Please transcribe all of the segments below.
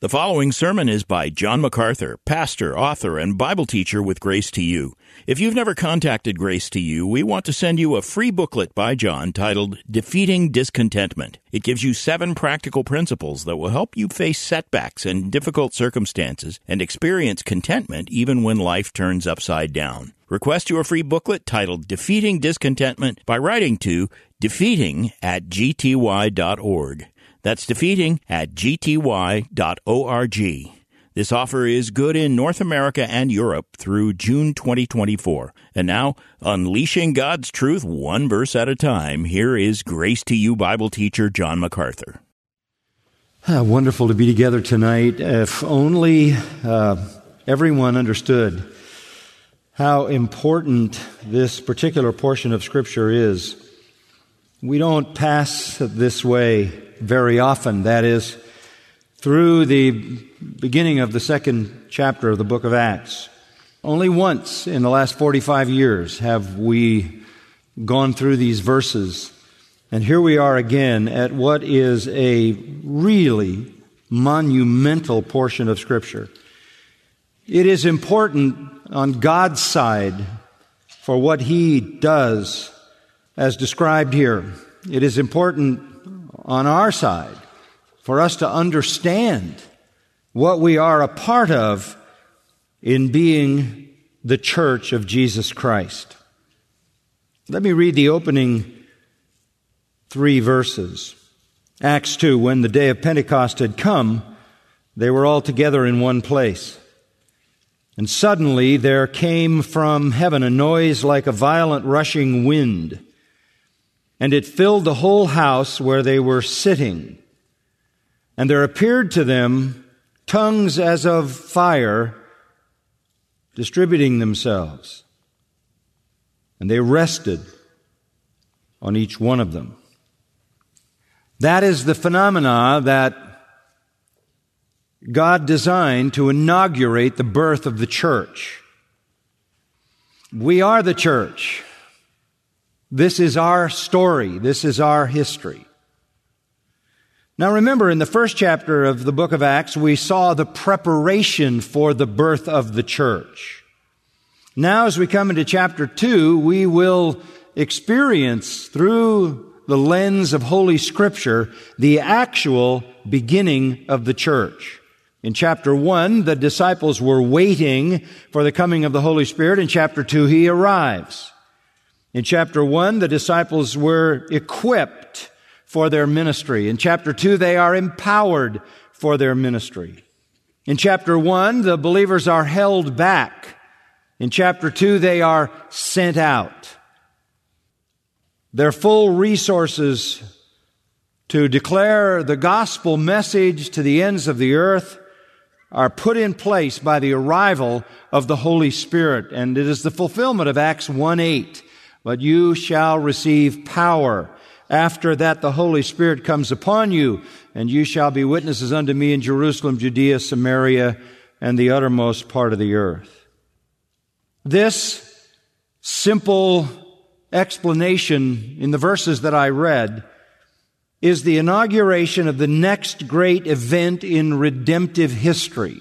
The following sermon is by John MacArthur, pastor, author, and Bible teacher with Grace to You. If you've never contacted Grace to You, we want to send you a free booklet by John titled Defeating Discontentment. It gives you 7 practical principles that will help you face setbacks and difficult circumstances and experience contentment even when life turns upside down. Request your free booklet titled Defeating Discontentment by writing to defeating@gty.org. That's defeating@gty.org. This offer is good in North America and Europe through June 2024. And now, unleashing God's truth one verse at a time, here is Grace to You Bible teacher John MacArthur. Wonderful to be together tonight. If only everyone understood how important this particular portion of Scripture is. We don't pass this way very often, that is, through the beginning of the second chapter of the book of Acts. Only once in the last 45 years have we gone through these verses. And here we are again at what is a really monumental portion of Scripture. It is important on God's side for what He does as described here. It is important on our side for us to understand what we are a part of in being the church of Jesus Christ. Let me read the opening 3 verses. Acts 2, when the day of Pentecost had come, they were all together in one place. And suddenly there came from heaven a noise like a violent rushing wind, and it filled the whole house where they were sitting. And there appeared to them tongues as of fire, distributing themselves. And they rested on each one of them. That is the phenomena that God designed to inaugurate the birth of the church. We are the church. This is our story. This is our history. Now remember, in the first chapter of the book of Acts, we saw the preparation for the birth of the church. Now as we come into chapter 2, we will experience through the lens of Holy Scripture the actual beginning of the church. In chapter 1, the disciples were waiting for the coming of the Holy Spirit. In chapter 2, He arrives. In chapter 1, the disciples were equipped for their ministry. In chapter 2, they are empowered for their ministry. In chapter 1, the believers are held back. In chapter 2, they are sent out. Their full resources to declare the gospel message to the ends of the earth are put in place by the arrival of the Holy Spirit. And it is the fulfillment of Acts 1:8. But you shall receive power. After that the Holy Spirit comes upon you, and you shall be witnesses unto me in Jerusalem, Judea, Samaria, and the uttermost part of the earth. This simple explanation in the verses that I read is the inauguration of the next great event in redemptive history.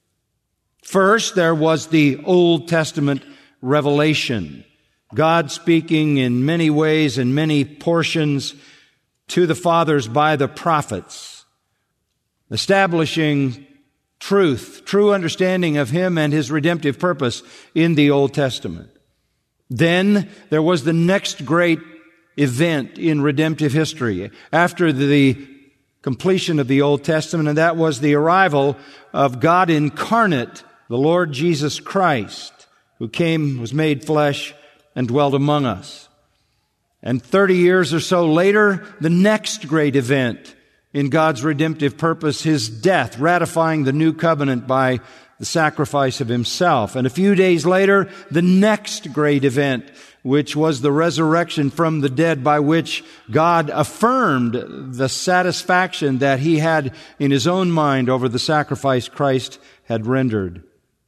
First, there was the Old Testament revelation. God speaking in many ways, in many portions, to the fathers by the prophets, establishing true understanding of Him and His redemptive purpose in the Old Testament. Then there was the next great event in redemptive history after the completion of the Old Testament, and that was the arrival of God incarnate, the Lord Jesus Christ, who came, was made flesh, and dwelt among us. And 30 years or so later, the next great event in God's redemptive purpose, His death, ratifying the new covenant by the sacrifice of Himself. And a few days later, the next great event, which was the resurrection from the dead, by which God affirmed the satisfaction that He had in His own mind over the sacrifice Christ had rendered.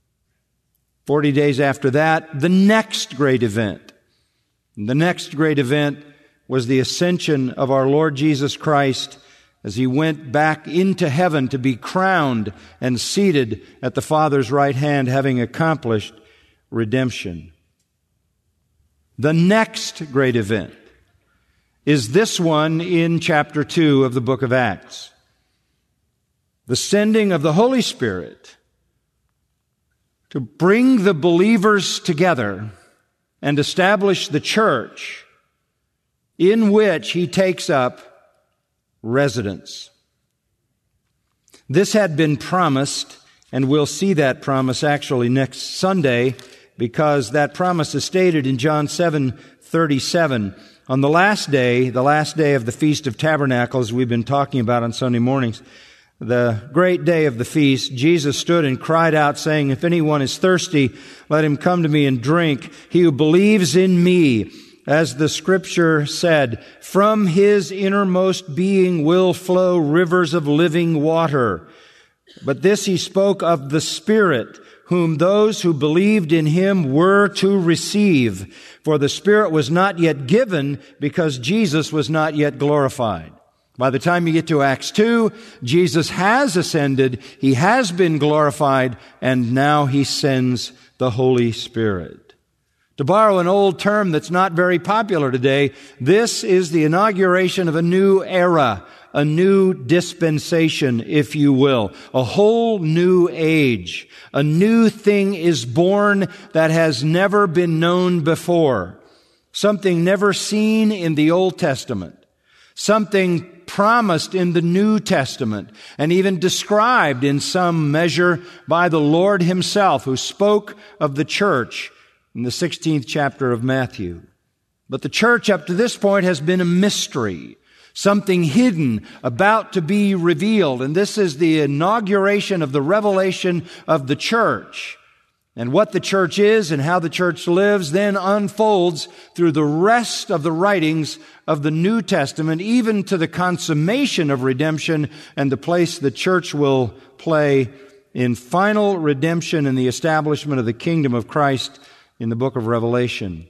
40 days after that, the next great event. The next great event was the ascension of our Lord Jesus Christ as he went back into heaven to be crowned and seated at the Father's right hand, having accomplished redemption. The next great event is this one in chapter 2 of the book of Acts. The sending of the Holy Spirit to bring the believers together and establish the church in which he takes up residence. This had been promised, and we'll see that promise actually next Sunday, because that promise is stated in John 7:37. On the last day of the Feast of Tabernacles we've been talking about on Sunday mornings, the great day of the feast, Jesus stood and cried out, saying, "If anyone is thirsty, let him come to me and drink. He who believes in me, as the Scripture said, from his innermost being will flow rivers of living water." But this he spoke of the Spirit, whom those who believed in him were to receive. For the Spirit was not yet given, because Jesus was not yet glorified. By the time you get to Acts 2, Jesus has ascended, he has been glorified, and now he sends the Holy Spirit. To borrow an old term that's not very popular today, this is the inauguration of a new era, a new dispensation, if you will, a whole new age. A new thing is born that has never been known before, something never seen in the Old Testament, something promised in the New Testament, and even described in some measure by the Lord himself, who spoke of the church in the 16th chapter of Matthew. But the church up to this point has been a mystery, something hidden, about to be revealed. And this is the inauguration of the revelation of the church. And what the church is and how the church lives then unfolds through the rest of the writings of the New Testament, even to the consummation of redemption and the place the church will play in final redemption and the establishment of the kingdom of Christ in the book of Revelation.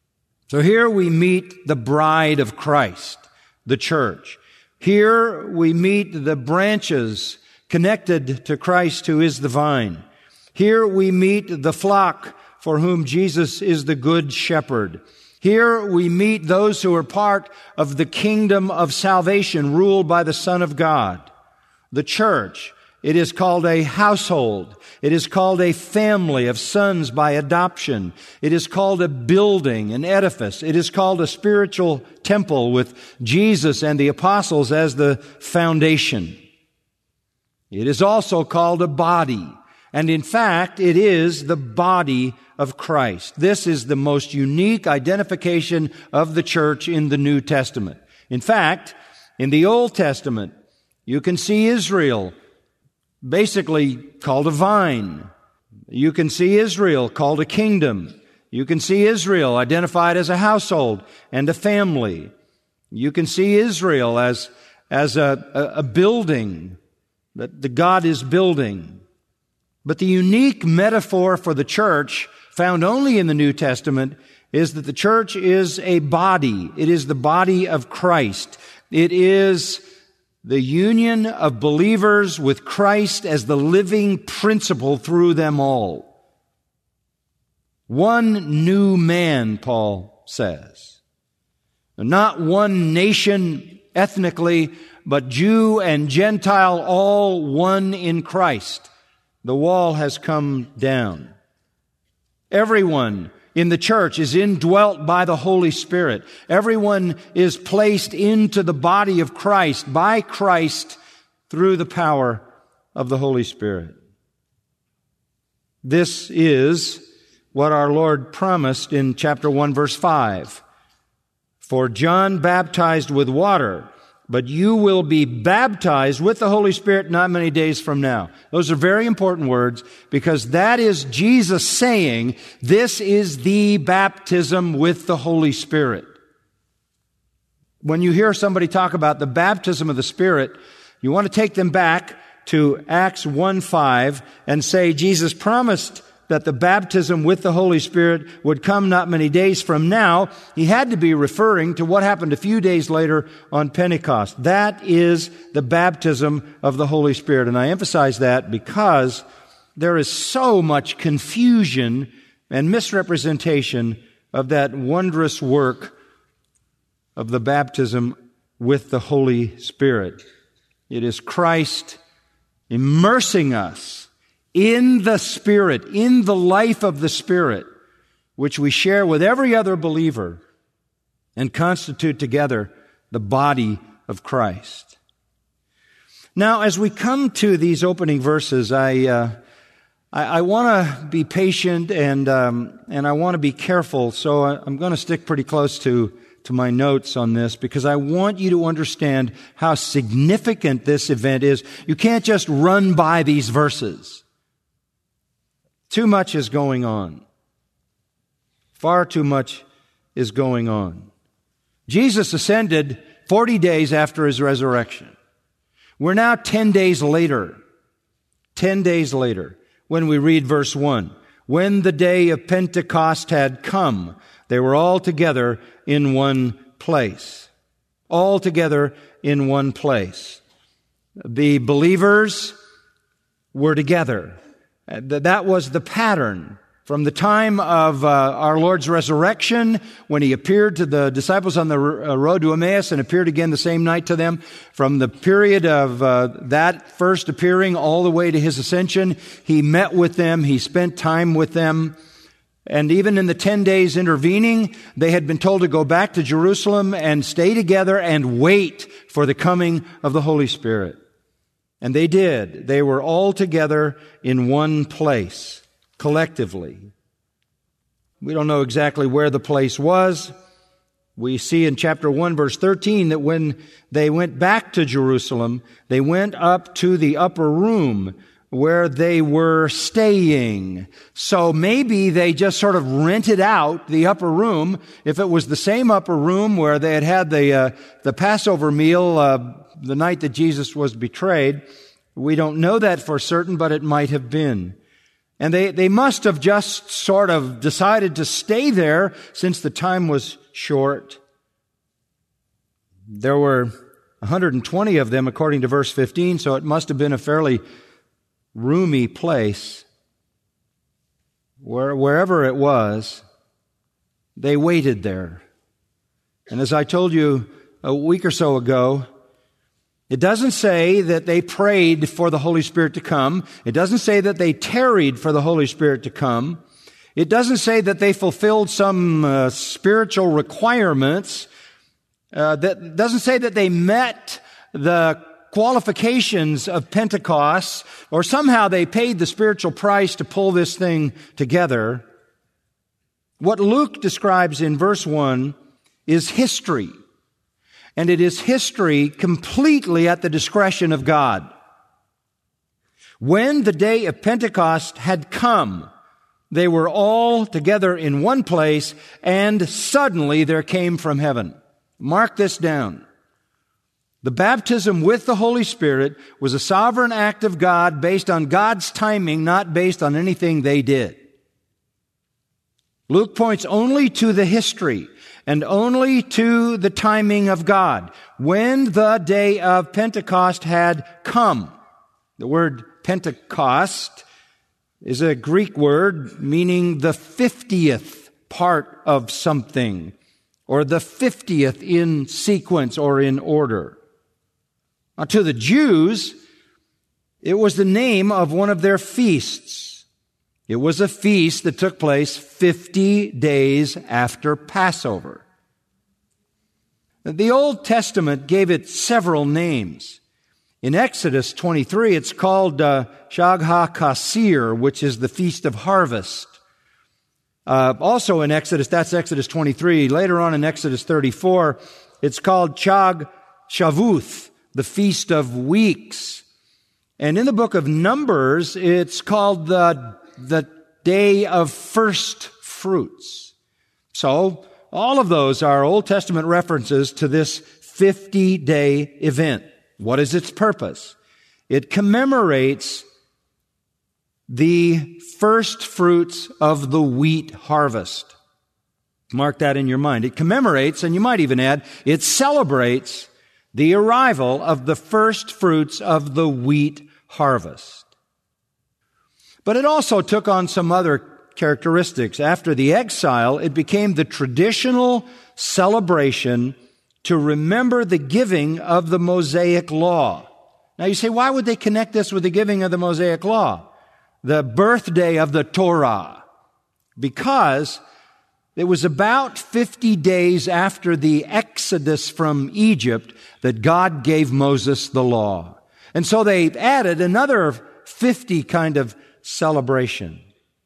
So here we meet the bride of Christ, the church. Here we meet the branches connected to Christ, who is the vine. Here we meet the flock for whom Jesus is the good shepherd. Here we meet those who are part of the kingdom of salvation ruled by the Son of God. The church, it is called a household. It is called a family of sons by adoption. It is called a building, an edifice. It is called a spiritual temple with Jesus and the apostles as the foundation. It is also called a body. And in fact, it is the body of Christ. This is the most unique identification of the church in the New Testament. In fact, in the Old Testament, you can see Israel basically called a vine. You can see Israel called a kingdom. You can see Israel identified as a household and a family. You can see Israel as a building that the God is building. But the unique metaphor for the church, found only in the New Testament, is that the church is a body. It is the body of Christ. It is the union of believers with Christ as the living principle through them all. One new man, Paul says. Not one nation ethnically, but Jew and Gentile, all one in Christ. The wall has come down. Everyone in the church is indwelt by the Holy Spirit. Everyone is placed into the body of Christ by Christ through the power of the Holy Spirit. This is what our Lord promised in chapter 1, verse 5. For John baptized with water, but you will be baptized with the Holy Spirit not many days from now. Those are very important words, because that is Jesus saying, this is the baptism with the Holy Spirit. When you hear somebody talk about the baptism of the Spirit, you want to take them back to Acts 1:5 and say, Jesus promised that the baptism with the Holy Spirit would come not many days from now, he had to be referring to what happened a few days later on Pentecost. That is the baptism of the Holy Spirit. And I emphasize that because there is so much confusion and misrepresentation of that wondrous work of the baptism with the Holy Spirit. It is Christ immersing us in the Spirit, in the life of the Spirit, which we share with every other believer and constitute together the body of Christ. Now, as we come to these opening verses, I want to be patient and I want to be careful, so I'm going to stick pretty close to my notes on this because I want you to understand how significant this event is. You can't just run by these verses. Too much is going on. Far too much is going on. Jesus ascended 40 days after his resurrection. We're now 10 days later. 10 days later, when we read verse 1. When the day of Pentecost had come, they were all together in one place. All together in one place. The believers were together. That was the pattern from the time of our Lord's resurrection, when he appeared to the disciples on the road to Emmaus and appeared again the same night to them. From the period of that first appearing all the way to his ascension, he met with them, he spent time with them. And even in the 10 days intervening, they had been told to go back to Jerusalem and stay together and wait for the coming of the Holy Spirit. And they did. They were all together in one place, collectively. We don't know exactly where the place was. We see in chapter 1, verse 13, that when they went back to Jerusalem, they went up to the upper room where they were staying. So maybe they just sort of rented out the upper room. If it was the same upper room where they had the Passover meal the night that Jesus was betrayed, we don't know that for certain, but it might have been. And they must have just sort of decided to stay there since the time was short. There were 120 of them according to verse 15, so it must have been a fairly roomy place. Wherever it was, they waited there. And as I told you a week or so ago, it doesn't say that they prayed for the Holy Spirit to come. It doesn't say that they tarried for the Holy Spirit to come. It doesn't say that they fulfilled some spiritual requirements. That doesn't say that they met the qualifications of Pentecost, or somehow they paid the spiritual price to pull this thing together. What Luke describes in verse 1 is history. And it is history completely at the discretion of God. When the day of Pentecost had come, they were all together in one place, and suddenly there came from heaven. Mark this down. The baptism with the Holy Spirit was a sovereign act of God based on God's timing, not based on anything they did. Luke points only to the history and only to the timing of God. When the day of Pentecost had come. The word Pentecost is a Greek word meaning the 50th part of something, or the 50th in sequence or in order. Now, to the Jews, it was the name of one of their feasts. It was a feast that took place 50 days after Passover. The Old Testament gave it several names. In Exodus 23, it's called Shag HaKasir, which is the Feast of Harvest. Also in Exodus, that's Exodus 23. Later on in Exodus 34, it's called Chag Shavuth, the Feast of Weeks. And in the book of Numbers, it's called the Day of First Fruits. So, all of those are Old Testament references to this 50-day event. What is its purpose? It commemorates the first fruits of the wheat harvest. Mark that in your mind. It commemorates, and you might even add, it celebrates the arrival of the first fruits of the wheat harvest. But it also took on some other characteristics. After the exile, it became the traditional celebration to remember the giving of the Mosaic Law. Now you say, why would they connect this with the giving of the Mosaic Law? The birthday of the Torah. Because it was about 50 days after the Exodus from Egypt that God gave Moses the law. And so they added another 50 kind of celebration.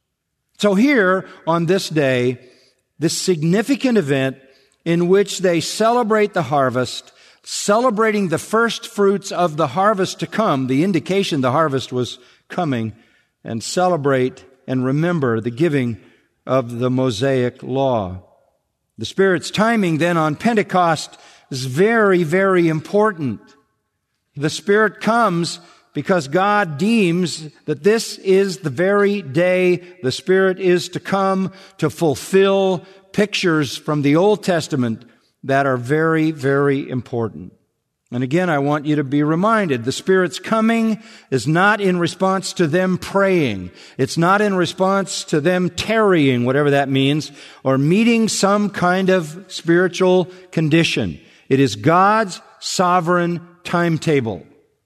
So here on this day, this significant event in which they celebrate the harvest, celebrating the first fruits of the harvest to come, the indication the harvest was coming, and celebrate and remember the giving of the Mosaic Law. The Spirit's timing then on Pentecost is very, very important. The Spirit comes because God deems that this is the very day the Spirit is to come to fulfill pictures from the Old Testament that are very, very important. And again, I want you to be reminded, the Spirit's coming is not in response to them praying. It's not in response to them tarrying, whatever that means, or meeting some kind of spiritual condition. It is God's sovereign timetable.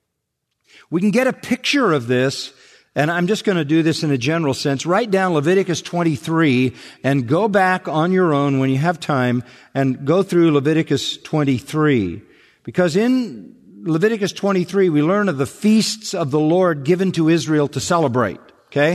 We can get a picture of this, and I'm just going to do this in a general sense. Write down Leviticus 23 and go back on your own when you have time and go through Leviticus 23. Because in Leviticus 23, we learn of the feasts of the Lord given to Israel to celebrate, okay?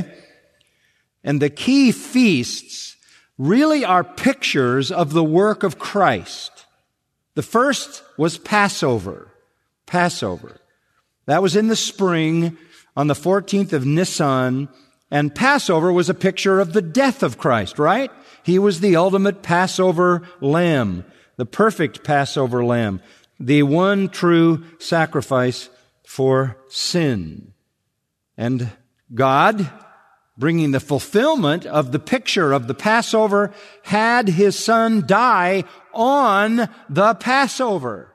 And the key feasts really are pictures of the work of Christ. The first was Passover. Passover. That was in the spring on the 14th of Nisan, and Passover was a picture of the death of Christ, right? He was the ultimate Passover lamb, the perfect Passover lamb, the one true sacrifice for sin. And God, bringing the fulfillment of the picture of the Passover, had His Son die on the Passover.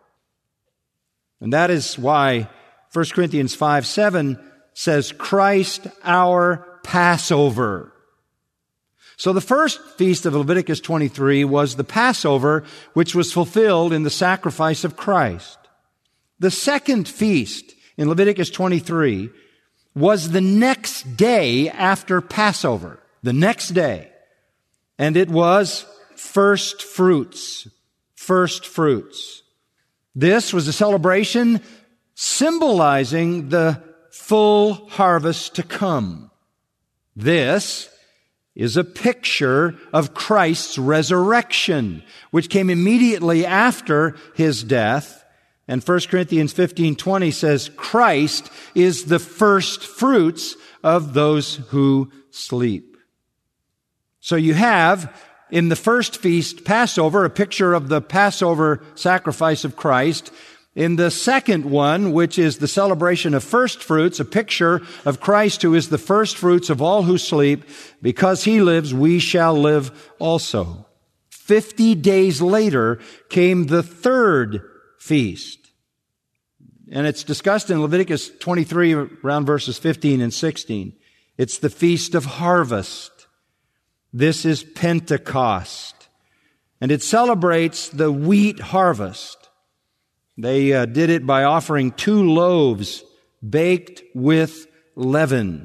And that is why 1 Corinthians 5:7 says, Christ our Passover. So the first feast of Leviticus 23 was the Passover, which was fulfilled in the sacrifice of Christ. The second feast in Leviticus 23 was the next day after Passover. The next day. And it was first fruits. First fruits. This was a celebration symbolizing the full harvest to come. This is a picture of Christ's resurrection, which came immediately after His death. And 1 Corinthians 15:20 says, Christ is the first fruits of those who sleep. So you have in the first feast, Passover, a picture of the Passover sacrifice of Christ. In the second one, which is the celebration of first fruits, a picture of Christ who is the first fruits of all who sleep. Because He lives, we shall live also. 50 days later came the third feast. And it's discussed in Leviticus 23 around verses 15 and 16. It's the Feast of Harvest. This is Pentecost. And it celebrates the wheat harvest. They did it by offering 2 loaves baked with leaven.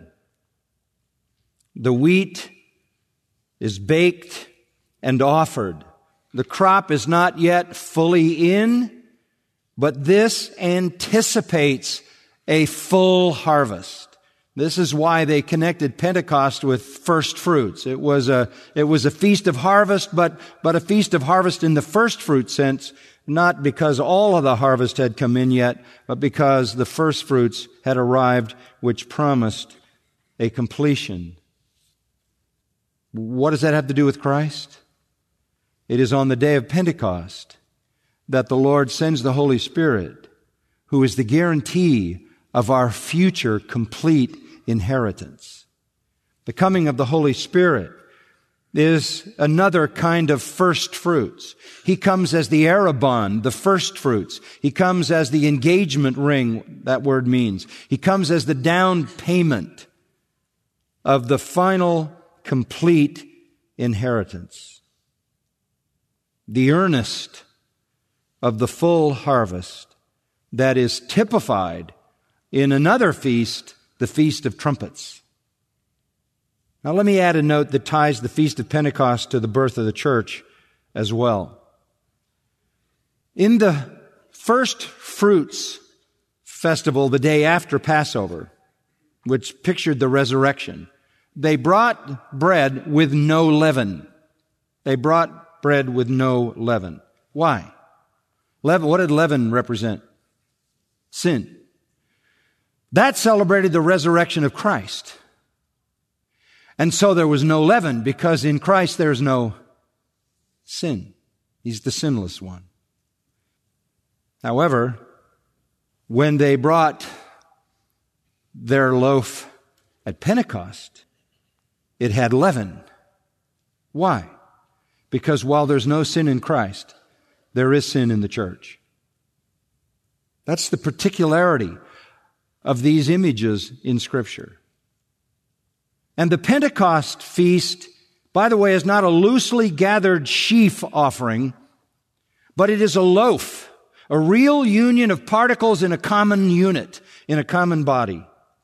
The wheat is baked and offered. The crop is not yet fully in, but this anticipates a full harvest. This is why they connected Pentecost with first fruits. It was a feast of harvest, but a feast of harvest in the first fruit sense, not because all of the harvest had come in yet, but because the first fruits had arrived, which promised a completion. What does that have to do with Christ? It is on the day of Pentecost that the Lord sends the Holy Spirit, who is the guarantee of our future complete inheritance. The coming of the Holy Spirit is another kind of first fruits. He comes as the arrabon, the first fruits. He comes as the engagement ring, that word means. He comes as the down payment of the final, complete inheritance. The earnest of the full harvest that is typified in another feast, the Feast of Trumpets. Now let me add a note that ties the Feast of Pentecost to the birth of the church as well. In the first fruits festival, the day after Passover, which pictured the resurrection, they brought bread with no leaven. They brought bread with no leaven. Why? Leaven, what did leaven represent? Sin. That celebrated the resurrection of Christ. And so there was no leaven, because in Christ there's no sin. He's the sinless one. However, when they brought their loaf at Pentecost, it had leaven. Why? Because while there's no sin in Christ, there is sin in the church. That's the particularity of these images in Scripture. And the Pentecost feast, by the way, is not a loosely gathered sheaf offering, but it is a loaf, a real union of particles in a common unit, in a common body.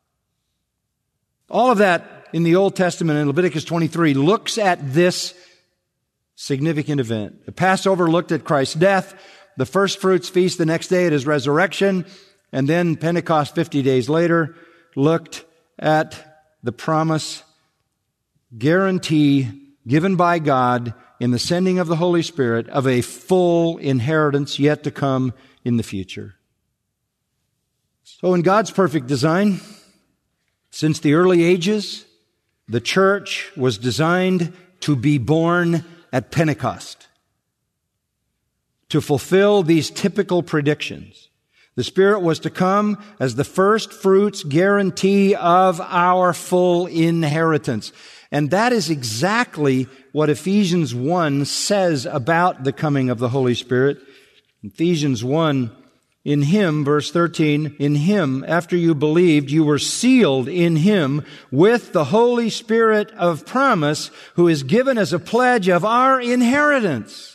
All of that in the Old Testament in Leviticus 23 looks at this significant event. The Passover looked at Christ's death, the first fruits feast the next day at His resurrection, and then Pentecost 50 days later looked at the promise, guarantee given by God in the sending of the Holy Spirit of a full inheritance yet to come in the future. So in God's perfect design, since the early ages, the church was designed to be born at Pentecost, to fulfill these typical predictions. The Spirit was to come as the first fruits guarantee of our full inheritance. And that is exactly what Ephesians 1 says about the coming of the Holy Spirit. Ephesians 1, in Him, verse 13, in Him, after you believed, you were sealed in Him with the Holy Spirit of promise, who is given as a pledge of our inheritance.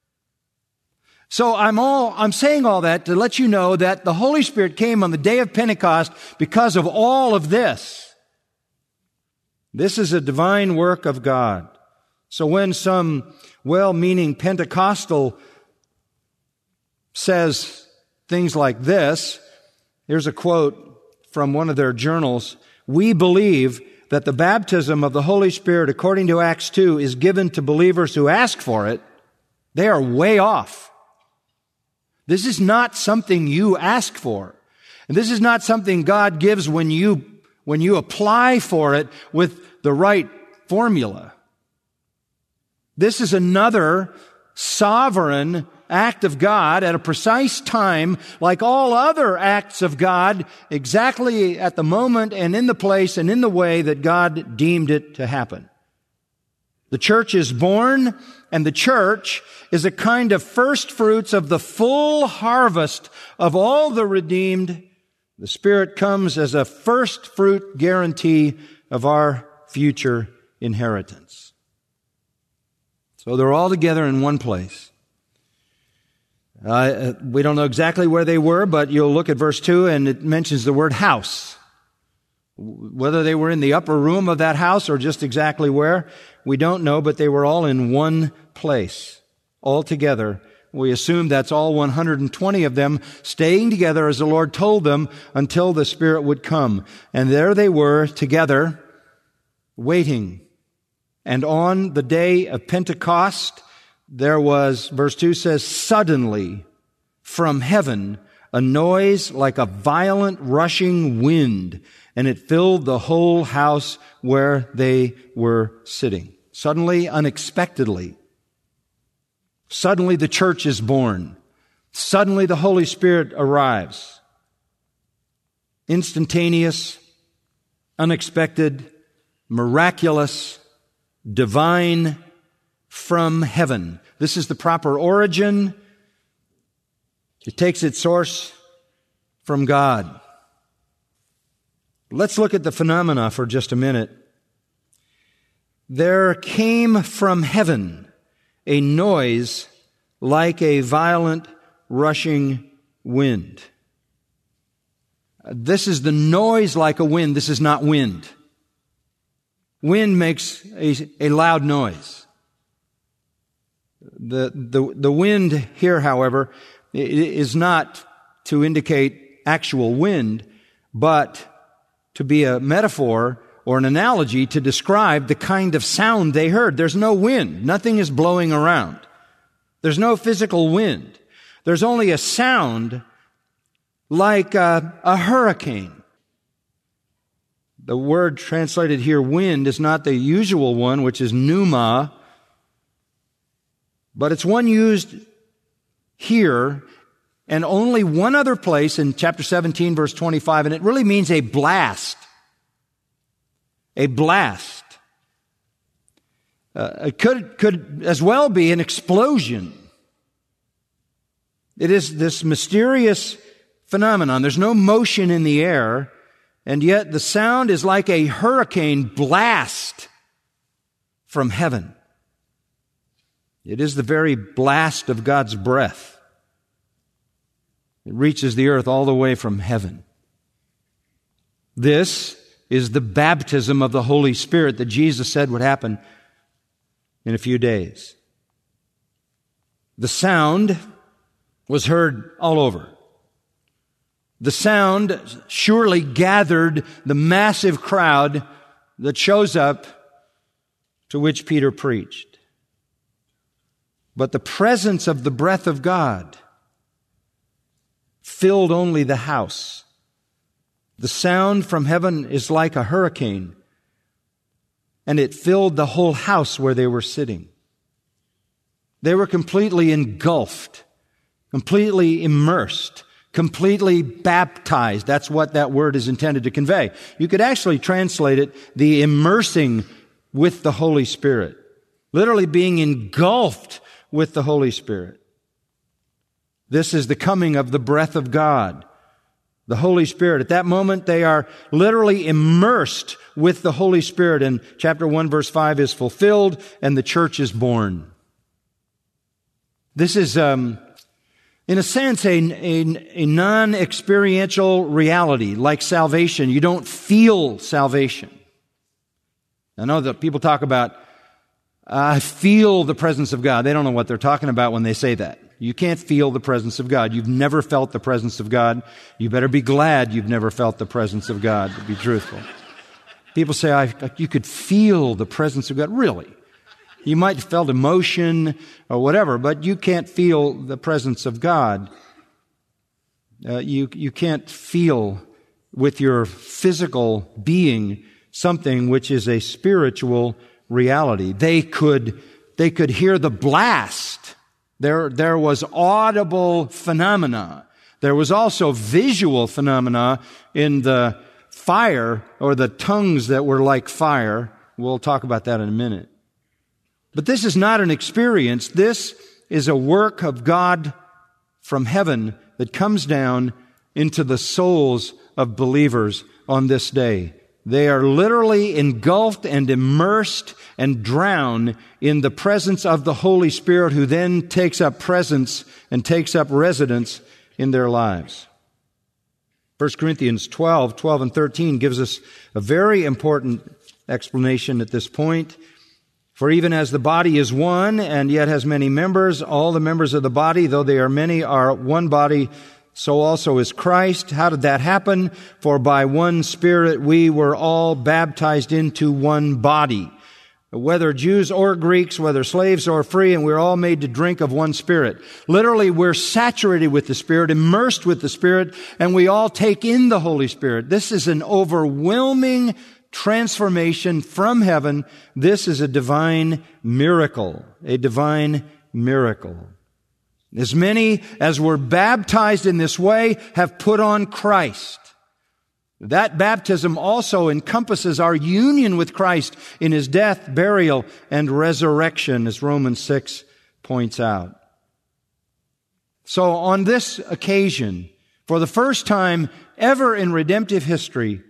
So I'm saying all that to let you know that the Holy Spirit came on the day of Pentecost because of all of this. This is a divine work of God. So when some well-meaning Pentecostal says things like this, here's a quote from one of their journals: "We believe that the baptism of the Holy Spirit, according to Acts 2, is given to believers who ask for it," they are way off. This is not something you ask for. And this is not something God gives when you apply for it with the right formula. This is another sovereign act of God at a precise time, like all other acts of God, exactly at the moment and in the place and in the way that God deemed it to happen. The church is born, and the church is a kind of first fruits of the full harvest of all the redeemed. The Spirit comes as a first fruit guarantee of our future inheritance. So they're all together in one place. We don't know exactly where they were, but you'll look at verse 2 and it mentions the word house. Whether they were in the upper room of that house or just exactly where, we don't know, but they were all in one place, all together. We assume that's all 120 of them staying together as the Lord told them until the Spirit would come. And there they were together, waiting. And on the day of Pentecost, there was, verse 2 says, suddenly from heaven a noise like a violent rushing wind, and it filled the whole house where they were sitting. Suddenly, unexpectedly. Suddenly the church is born. Suddenly the Holy Spirit arrives. Instantaneous, unexpected, miraculous, divine, from heaven. This is the proper origin. It takes its source from God. Let's look at the phenomena for just a minute. There came from heaven a noise like a violent rushing wind. This is the noise like a wind. This is not wind. Wind makes a loud noise. The wind here, however, is not to indicate actual wind, but to be a metaphor or an analogy to describe the kind of sound they heard. There's no wind. Nothing is blowing around. There's no physical wind. There's only a sound like a hurricane. The word translated here, wind, is not the usual one, which is pneuma, but it's one used here and only one other place in chapter 17, verse 25, and it really means a blast. A blast. It could as well be an explosion. It is this mysterious phenomenon. There's no motion in the air, and yet the sound is like a hurricane blast from heaven. It is the very blast of God's breath. It reaches the earth all the way from heaven. This is the baptism of the Holy Spirit that Jesus said would happen in a few days. The sound was heard all over. The sound surely gathered the massive crowd that shows up to which Peter preached. But the presence of the breath of God filled only the house. The sound from heaven is like a hurricane, and it filled the whole house where they were sitting. They were completely engulfed, completely immersed, completely baptized. That's what that word is intended to convey. You could actually translate it, the immersing with the Holy Spirit. Literally being engulfed with the Holy Spirit. This is the coming of the breath of God, the Holy Spirit. At that moment, they are literally immersed with the Holy Spirit, and chapter 1, verse 5 is fulfilled, and the church is born. This is, in a sense, a non-experiential reality, like salvation. You don't feel salvation. I know that people talk about, I feel the presence of God. They don't know what they're talking about when they say that. You can't feel the presence of God. You've never felt the presence of God. You better be glad you've never felt the presence of God, to be truthful. People say, you could feel the presence of God. Really? You might have felt emotion or whatever, but you can't feel the presence of God. You can't feel with your physical being something which is a spiritual reality. They could hear the blast. There was audible phenomena. There was also visual phenomena in the fire, or the tongues that were like fire. We'll talk about that in a minute. But this is not an experience. This is a work of God from heaven that comes down into the souls of believers on this day. They are literally engulfed and immersed and drowned in the presence of the Holy Spirit, who then takes up presence and takes up residence in their lives. 1 Corinthians 12 and 13 gives us a very important explanation at this point. For even as the body is one and yet has many members, all the members of the body, though they are many, are one body, so also is Christ. How did that happen? For by one Spirit we were all baptized into one body. Whether Jews or Greeks, whether slaves or free, and we're all made to drink of one Spirit. Literally, we're saturated with the Spirit, immersed with the Spirit, and we all take in the Holy Spirit. This is an overwhelming transformation from heaven. This is a divine miracle. A divine miracle. As many as were baptized in this way have put on Christ. That baptism also encompasses our union with Christ in His death, burial, and resurrection, as Romans 6 points out. So on this occasion, for the first time ever in redemptive history,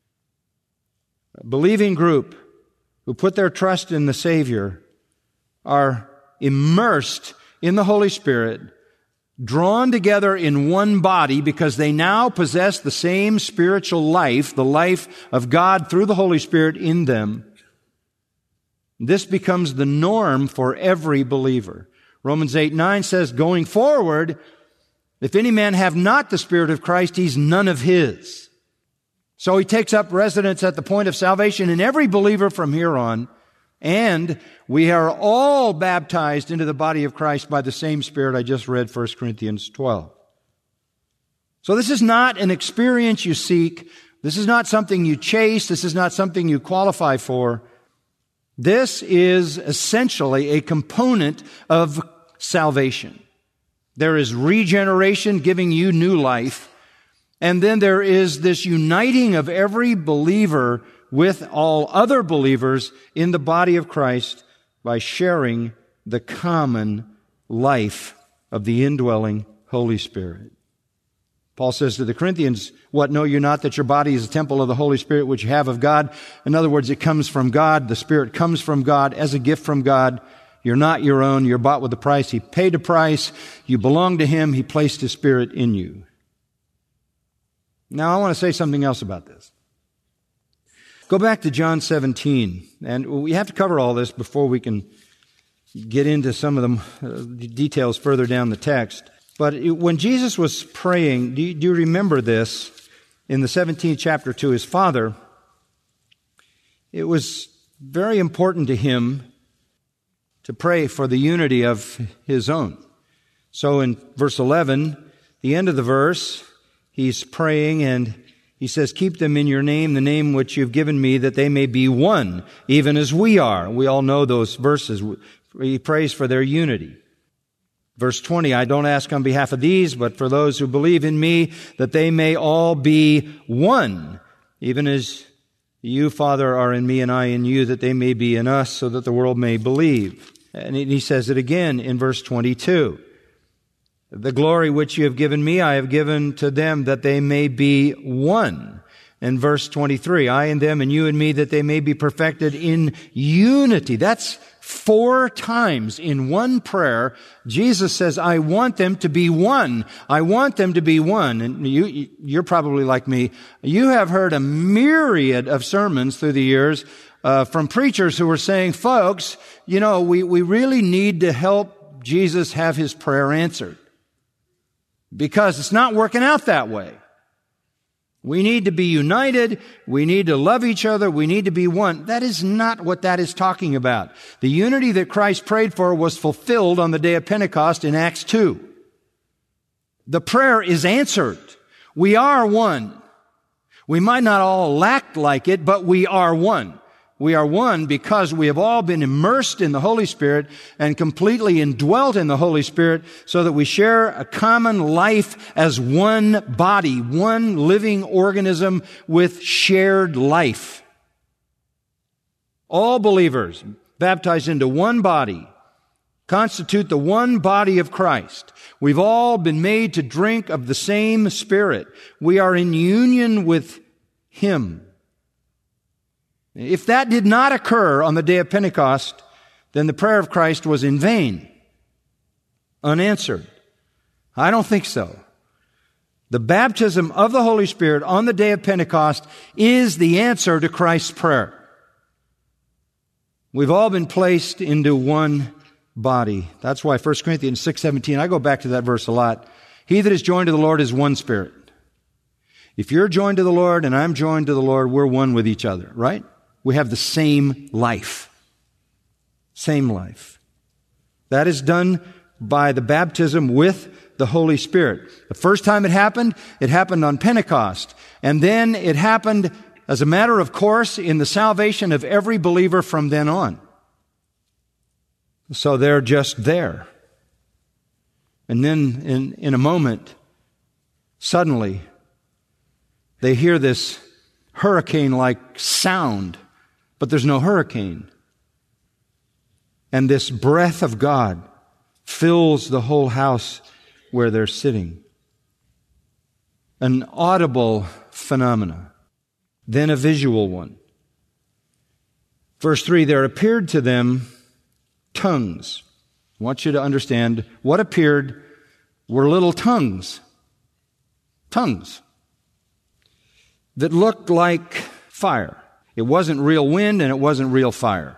a believing group who put their trust in the Savior are immersed in the Holy Spirit, drawn together in one body because they now possess the same spiritual life, the life of God through the Holy Spirit in them. This becomes the norm for every believer. Romans 8:9 says, going forward, if any man have not the Spirit of Christ, he's none of His. So He takes up residence at the point of salvation in every believer from here on, and we are all baptized into the body of Christ by the same Spirit. I just read 1 Corinthians 12. So this is not an experience you seek. This is not something you chase. This is not something you qualify for. This is essentially a component of salvation. There is regeneration giving you new life. And then there is this uniting of every believer with all other believers in the body of Christ by sharing the common life of the indwelling Holy Spirit. Paul says to the Corinthians, what, know you not that your body is a temple of the Holy Spirit which you have of God? In other words, it comes from God. The Spirit comes from God as a gift from God. You're not your own. You're bought with a price. He paid a price. You belong to Him. He placed His Spirit in you. Now I want to say something else about this. Go back to John 17, and we have to cover all this before we can get into some of the details further down the text. But when Jesus was praying, do you remember this? In the 17th chapter to His Father, it was very important to Him to pray for the unity of His own. So in verse 11, the end of the verse, He's praying and He says, keep them in your name, the name which you've given me, that they may be one, even as we are. We all know those verses. He prays for their unity. Verse 20, I don't ask on behalf of these, but for those who believe in me, that they may all be one, even as you, Father, are in me and I in you, that they may be in us, so that the world may believe. And He says it again in verse 22. The glory which you have given me, I have given to them, that they may be one. In verse 23, I and them and you and me, that they may be perfected in unity. That's 4 times in one prayer. Jesus says, I want them to be one. I want them to be one. And you're probably like me. You have heard a myriad of sermons through the years from preachers who were saying, folks, we really need to help Jesus have His prayer answered. Because it's not working out that way. We need to be united. We need to love each other. We need to be one. That is not what that is talking about. The unity that Christ prayed for was fulfilled on the day of Pentecost in Acts 2. The prayer is answered. We are one. We might not all act like it, but we are one. We are one because we have all been immersed in the Holy Spirit and completely indwelt in the Holy Spirit so that we share a common life as one body, one living organism with shared life. All believers baptized into one body constitute the one body of Christ. We've all been made to drink of the same Spirit. We are in union with Him. If that did not occur on the day of Pentecost, then the prayer of Christ was in vain, unanswered. I don't think so. The baptism of the Holy Spirit on the day of Pentecost is the answer to Christ's prayer. We've all been placed into one body. That's why 1 Corinthians 6:17, I go back to that verse a lot. He that is joined to the Lord is one spirit. If you're joined to the Lord and I'm joined to the Lord, we're one with each other, right? We have the same life. Same life. That is done by the baptism with the Holy Spirit. The first time it happened on Pentecost. And then it happened as a matter of course in the salvation of every believer from then on. So they're just there. And then in a moment, suddenly, they hear this hurricane-like sound, but there's no hurricane. And this breath of God fills the whole house where they're sitting. An audible phenomena, then a visual one. Verse 3, there appeared to them tongues. I want you to understand what appeared were little tongues. Tongues that looked like fire. It wasn't real wind and it wasn't real fire.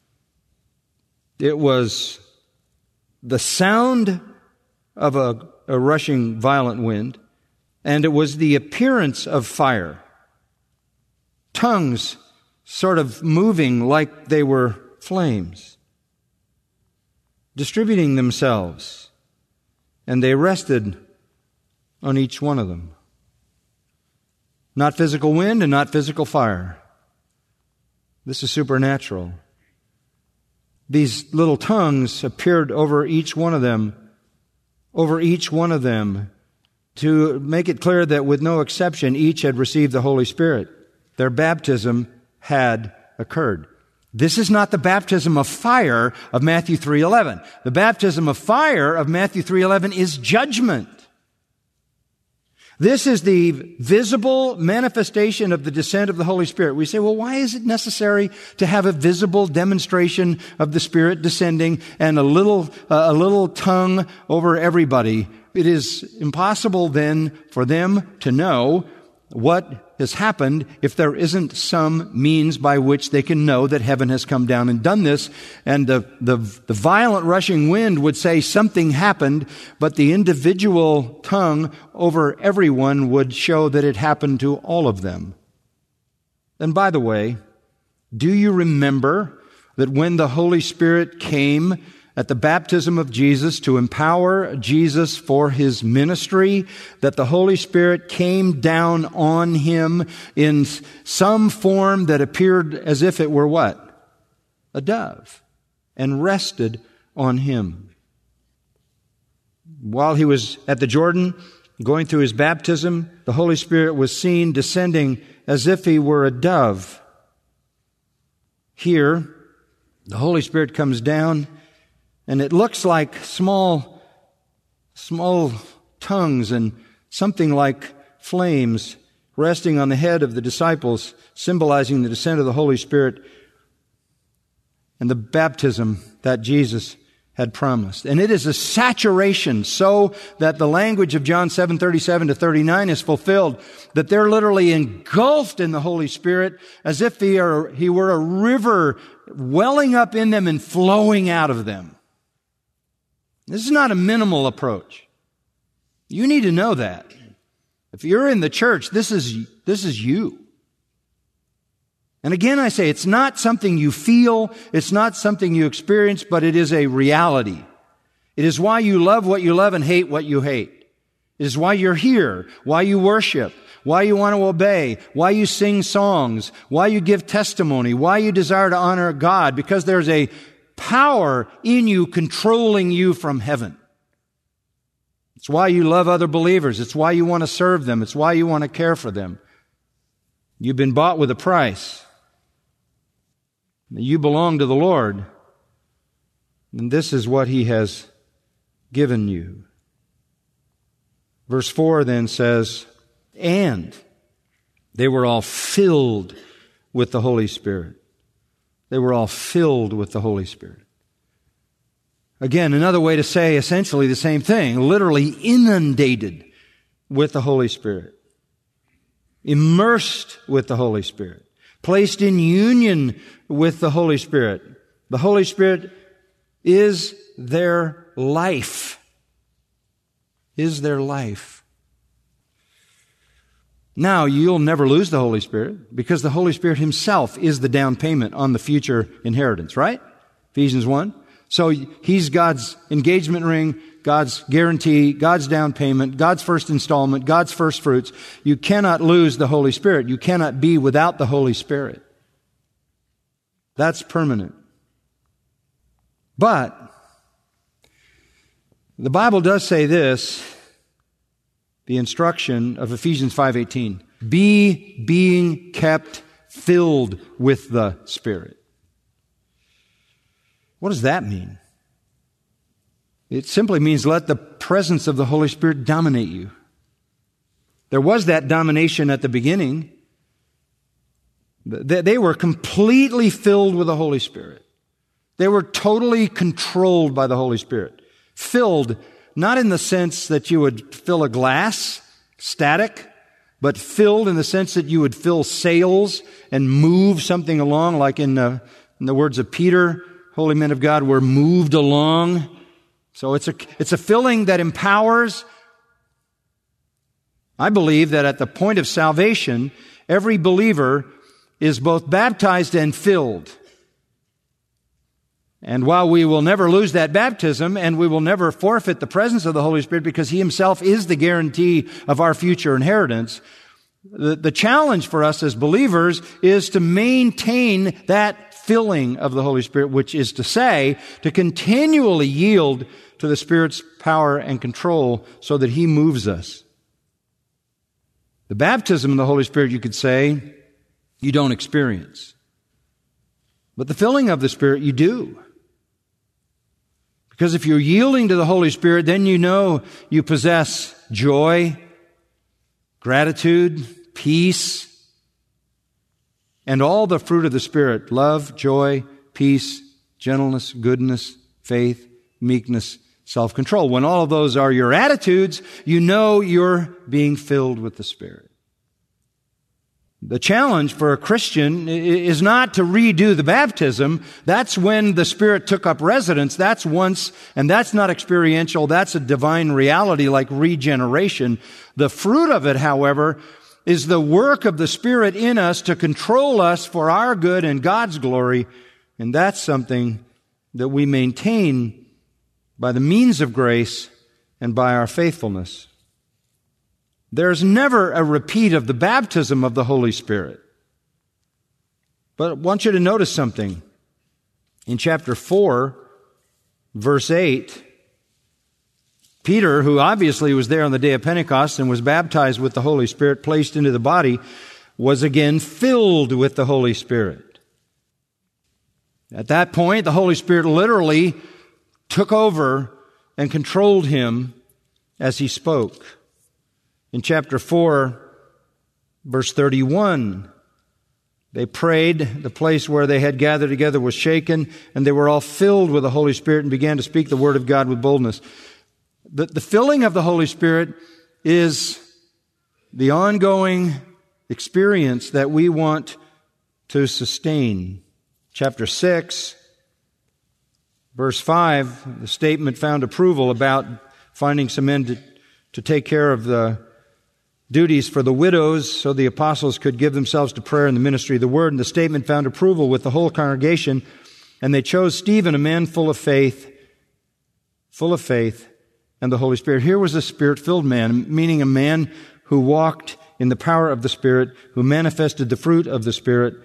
It was the sound of a rushing violent wind, and it was the appearance of fire. Tongues sort of moving like they were flames, distributing themselves, and they rested on each one of them. Not physical wind and not physical fire. This is supernatural. These little tongues appeared over each one of them, to make it clear that with no exception, each had received the Holy Spirit. Their baptism had occurred. This is not the baptism of fire of Matthew 3:11. The baptism of fire of Matthew 3:11 is judgment. This is the visible manifestation of the descent of the Holy Spirit. We say, well, why is it necessary to have a visible demonstration of the Spirit descending and a little tongue over everybody? It is impossible then for them to know what has happened if there isn't some means by which they can know that heaven has come down and done this. And the violent rushing wind would say something happened, but the individual tongue over everyone would show that it happened to all of them. And by the way, do you remember that when the Holy Spirit came at the baptism of Jesus to empower Jesus for His ministry, that the Holy Spirit came down on Him in some form that appeared as if it were what? A dove, and rested on Him. While He was at the Jordan, going through His baptism, the Holy Spirit was seen descending as if He were a dove. Here, the Holy Spirit comes down, and it looks like small tongues and something like flames resting on the head of the disciples, symbolizing the descent of the Holy Spirit and the baptism that Jesus had promised. And it is a saturation so that the language of John 7:37 to 39 is fulfilled, that they're literally engulfed in the Holy Spirit as if He were a river welling up in them and flowing out of them. This is not a minimal approach. You need to know that. If you're in the church, this is you. And again, I say, it's not something you feel, it's not something you experience, but it is a reality. It is why you love what you love and hate what you hate. It is why you're here, why you worship, why you want to obey, why you sing songs, why you give testimony, why you desire to honor God, because there's a power in you controlling you from heaven. It's why you love other believers. It's why you want to serve them. It's why you want to care for them. You've been bought with a price. You belong to the Lord. And this is what He has given you. Verse 4 then says, and they were all filled with the Holy Spirit. They were all filled with the Holy Spirit. Again, another way to say essentially the same thing, literally inundated with the Holy Spirit, immersed with the Holy Spirit, placed in union with the Holy Spirit. The Holy Spirit is their life. Is their life. Now, you'll never lose the Holy Spirit because the Holy Spirit Himself is the down payment on the future inheritance, right? Ephesians 1. So He's God's engagement ring, God's guarantee, God's down payment, God's first installment, God's first fruits. You cannot lose the Holy Spirit. You cannot be without the Holy Spirit. That's permanent. But the Bible does say this, the instruction of Ephesians 5:18. Be being kept filled with the Spirit. What does that mean? It simply means let the presence of the Holy Spirit dominate you. There was that domination at the beginning. They were completely filled with the Holy Spirit. They were totally controlled by the Holy Spirit. Filled, not in the sense that you would fill a glass, static, but filled in the sense that you would fill sails and move something along, like in the words of Peter, holy men of God were moved along. So it's a filling that empowers. I believe that at the point of salvation, every believer is both baptized and filled. And while we will never lose that baptism and we will never forfeit the presence of the Holy Spirit because He Himself is the guarantee of our future inheritance, the challenge for us as believers is to maintain that filling of the Holy Spirit, which is to say, to continually yield to the Spirit's power and control so that He moves us. The baptism of the Holy Spirit, you could say, you don't experience. But the filling of the Spirit, you do. Because if you're yielding to the Holy Spirit, then you know you possess joy, gratitude, peace, and all the fruit of the Spirit: love, joy, peace, gentleness, goodness, faith, meekness, self-control. When all of those are your attitudes, you know you're being filled with the Spirit. The challenge for a Christian is not to redo the baptism. That's when the Spirit took up residence. That's once, and that's not experiential. That's a divine reality like regeneration. The fruit of it, however, is the work of the Spirit in us to control us for our good and God's glory. And that's something that we maintain by the means of grace and by our faithfulness. There's never a repeat of the baptism of the Holy Spirit. But I want you to notice something. In chapter 4, verse 8, Peter, who obviously was there on the day of Pentecost and was baptized with the Holy Spirit placed into the body, was again filled with the Holy Spirit. At that point, the Holy Spirit literally took over and controlled him as he spoke. In chapter 4, verse 31, they prayed. The place where they had gathered together was shaken, and they were all filled with the Holy Spirit and began to speak the word of God with boldness. The filling of the Holy Spirit is the ongoing experience that we want to sustain. Chapter 6, verse 5, the statement found approval about finding some men to take care of the duties for the widows so the apostles could give themselves to prayer and the ministry of the word. And the statement found approval with the whole congregation. And they chose Stephen, a man full of faith and the Holy Spirit. Here was a Spirit-filled man, meaning a man who walked in the power of the Spirit, who manifested the fruit of the Spirit.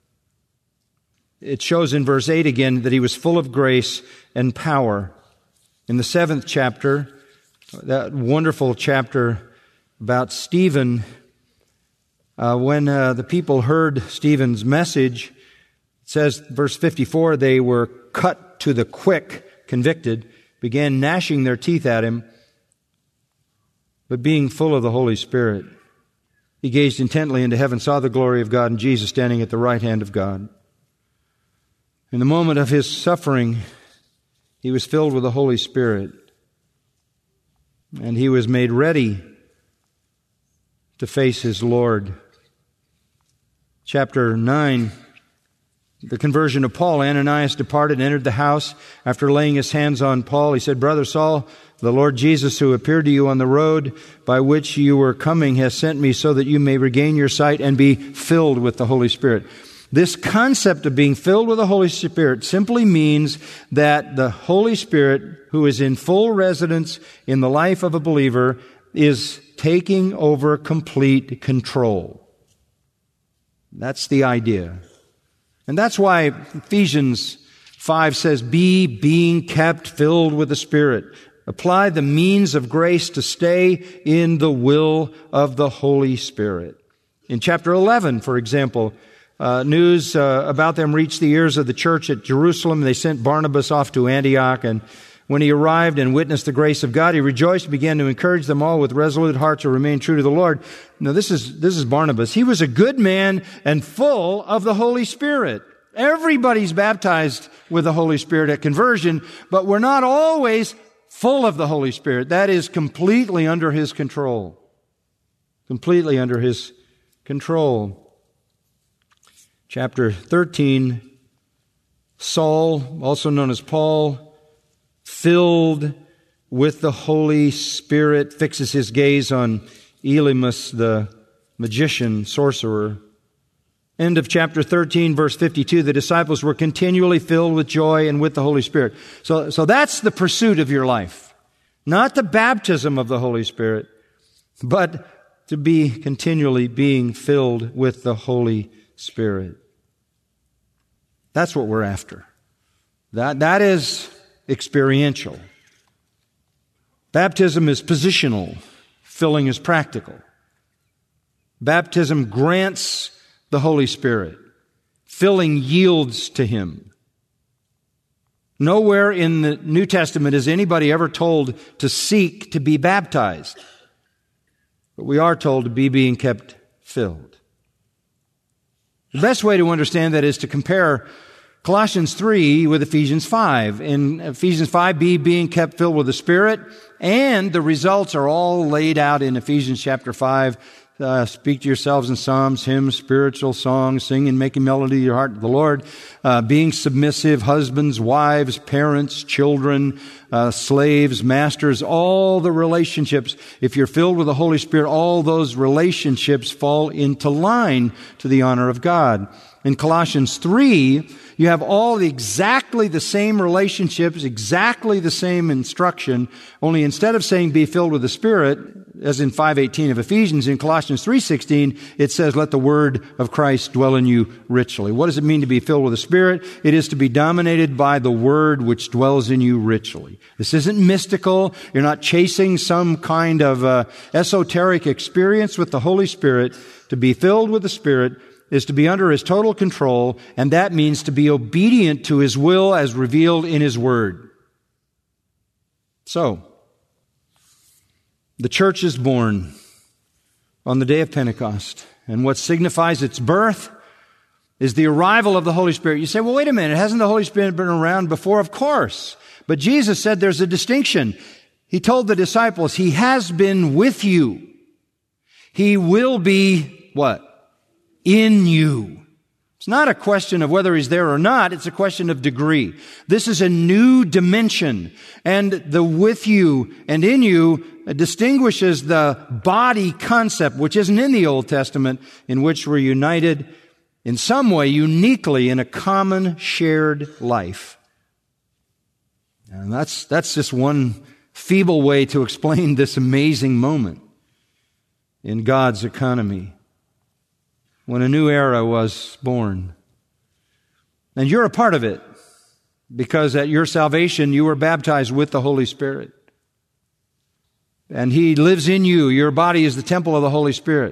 It shows in verse 8 again that he was full of grace and power. In the 7th chapter, that wonderful chapter about Stephen, when the people heard Stephen's message, it says, verse 54, they were cut to the quick, convicted, began gnashing their teeth at him, but being full of the Holy Spirit, he gazed intently into heaven, saw the glory of God and Jesus standing at the right hand of God. In the moment of his suffering, he was filled with the Holy Spirit, and he was made ready to face his Lord. Chapter 9, the conversion of Paul. Ananias departed and entered the house. After laying his hands on Paul, he said, Brother Saul, the Lord Jesus, who appeared to you on the road by which you were coming, has sent me so that you may regain your sight and be filled with the Holy Spirit. This concept of being filled with the Holy Spirit simply means that the Holy Spirit, who is in full residence in the life of a believer, is taking over complete control. That's the idea. And that's why Ephesians 5 says, be being kept filled with the Spirit. Apply the means of grace to stay in the will of the Holy Spirit. In chapter 11, for example, news about them reached the ears of the church at Jerusalem. They sent Barnabas off to Antioch, and when he arrived and witnessed the grace of God, he rejoiced and began to encourage them all with resolute hearts to remain true to the Lord. Now, this is Barnabas. He was a good man and full of the Holy Spirit. Everybody's baptized with the Holy Spirit at conversion, but we're not always full of the Holy Spirit. That is completely under His control. Completely under His control. Chapter 13, Saul, also known as Paul, filled with the Holy Spirit, fixes his gaze on Elymas, the magician, sorcerer. End of chapter 13, verse 52, the disciples were continually filled with joy and with the Holy Spirit. So that's the pursuit of your life. Not the baptism of the Holy Spirit, but to be continually being filled with the Holy Spirit. That's what we're after. That is experiential. Baptism is positional. Filling is practical. Baptism grants the Holy Spirit. Filling yields to Him. Nowhere in the New Testament is anybody ever told to seek to be baptized. But we are told to be being kept filled. The best way to understand that is to compare Colossians 3 with Ephesians 5. In Ephesians 5, be being kept filled with the Spirit, and the results are all laid out in Ephesians chapter 5. Speak to yourselves in psalms, hymns, spiritual songs, sing and making melody to your heart to the Lord. Being submissive, husbands, wives, parents, children, slaves, masters, all the relationships. If you're filled with the Holy Spirit, all those relationships fall into line to the honor of God. In Colossians 3, you have all exactly the same relationships, exactly the same instruction, only instead of saying be filled with the Spirit, as in 5:18 of Ephesians, in Colossians 3:16, it says, let the word of Christ dwell in you richly. What does it mean to be filled with the Spirit? It is to be dominated by the word which dwells in you richly. This isn't mystical. You're not chasing some kind of esoteric experience with the Holy Spirit. To be filled with the Spirit is to be under His total control, and that means to be obedient to His will as revealed in His Word. So, the church is born on the day of Pentecost, and what signifies its birth is the arrival of the Holy Spirit. You say, well, wait a minute, hasn't the Holy Spirit been around before? Of course. But Jesus said there's a distinction. He told the disciples, He has been with you. He will be, what? In you. It's not a question of whether He's there or not. It's a question of degree. This is a new dimension. And the with you and in you distinguishes the body concept, which isn't in the Old Testament, in which we're united in some way uniquely in a common shared life. And that's just one feeble way to explain this amazing moment in God's economy, when a new era was born. And you're a part of it, because at your salvation you were baptized with the Holy Spirit. And He lives in you. Your body is the temple of the Holy Spirit.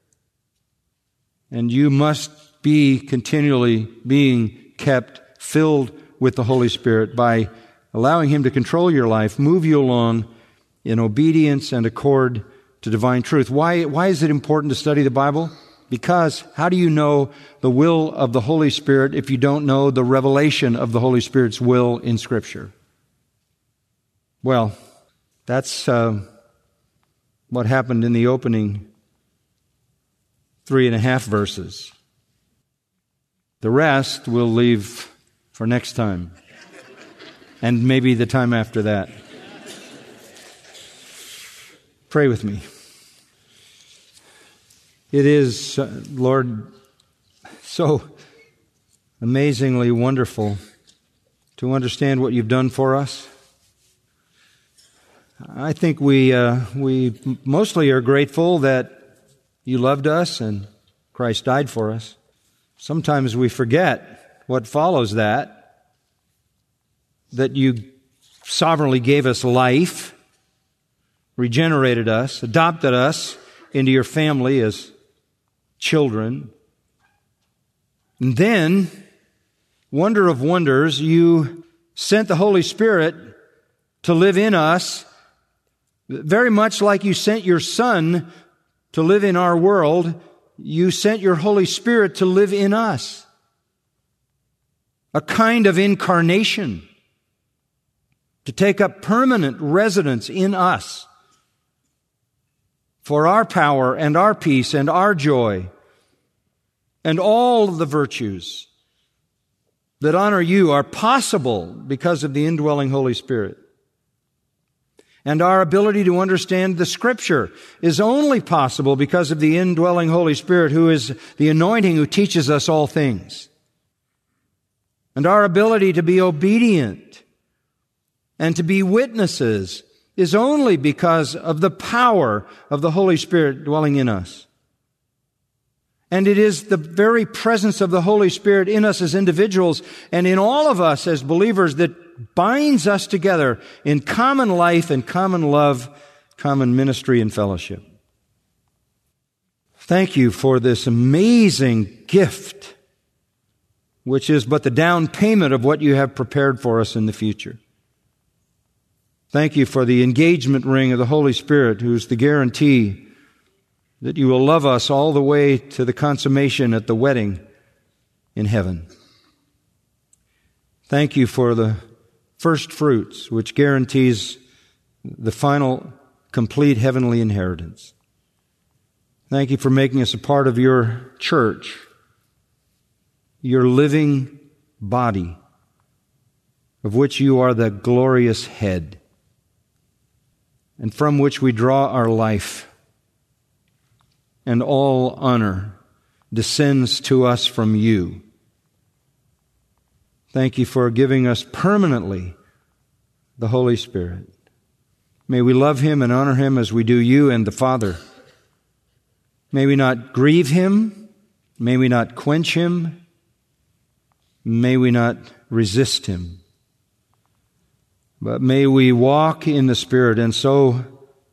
And you must be continually being kept filled with the Holy Spirit by allowing Him to control your life, move you along in obedience and accord to divine truth. Why is it important to study the Bible? Because how do you know the will of the Holy Spirit if you don't know the revelation of the Holy Spirit's will in Scripture? Well, that's what happened in the opening 3.5 verses. The rest we'll leave for next time, and maybe the time after that. Pray with me. It is, Lord, so amazingly wonderful to understand what You've done for us. I think we mostly are grateful that You loved us and Christ died for us. Sometimes we forget what follows that You sovereignly gave us life, regenerated us, adopted us into Your family as children. And then, wonder of wonders, you sent the Holy Spirit to live in us, very much like you sent your Son to live in our world. You sent your Holy Spirit to live in us. A kind of incarnation, to take up permanent residence in us for our power and our peace and our joy and all the virtues that honor you are possible because of the indwelling Holy Spirit. And our ability to understand the Scripture is only possible because of the indwelling Holy Spirit, who is the anointing who teaches us all things. And our ability to be obedient and to be witnesses is only because of the power of the Holy Spirit dwelling in us. And it is the very presence of the Holy Spirit in us as individuals and in all of us as believers that binds us together in common life and common love, common ministry and fellowship. Thank you for this amazing gift, which is but the down payment of what you have prepared for us in the future. Thank you for the engagement ring of the Holy Spirit, who's the guarantee that you will love us all the way to the consummation at the wedding in heaven. Thank you for the first fruits, which guarantees the final, complete heavenly inheritance. Thank you for making us a part of your church, your living body, of which you are the glorious head, and from which we draw our life, and all honor descends to us from you. Thank you for giving us permanently the Holy Spirit. May we love Him and honor Him as we do you and the Father. May we not grieve Him. May we not quench Him. May we not resist Him. But may we walk in the Spirit and so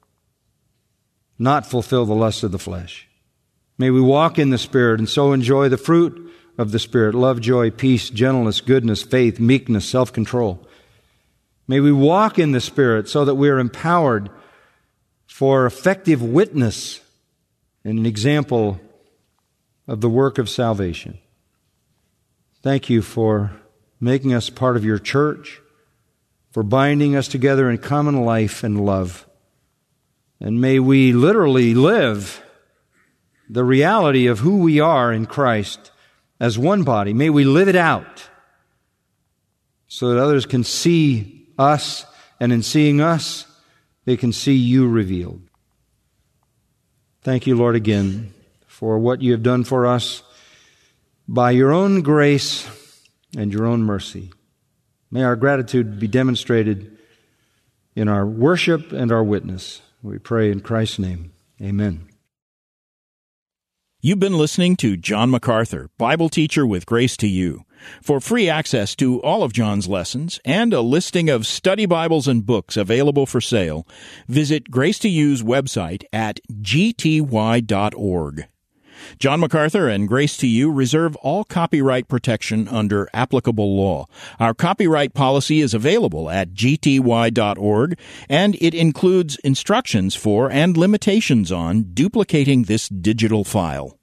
not fulfill the lust of the flesh. May we walk in the Spirit and so enjoy the fruit of the Spirit: love, joy, peace, gentleness, goodness, faith, meekness, self-control. May we walk in the Spirit so that we are empowered for effective witness and an example of the work of salvation. Thank you for making us part of your church, for binding us together in common life and love. And may we literally live the reality of who we are in Christ as one body. May we live it out so that others can see us, and in seeing us, they can see you revealed. Thank you, Lord, again for what you have done for us by your own grace and your own mercy. May our gratitude be demonstrated in our worship and our witness. We pray in Christ's name. Amen. You've been listening to John MacArthur, Bible teacher with Grace to You. For free access to all of John's lessons and a listing of study Bibles and books available for sale, visit Grace to You's website at gty.org. John MacArthur and Grace to You reserve all copyright protection under applicable law. Our copyright policy is available at gty.org, and it includes instructions for and limitations on duplicating this digital file.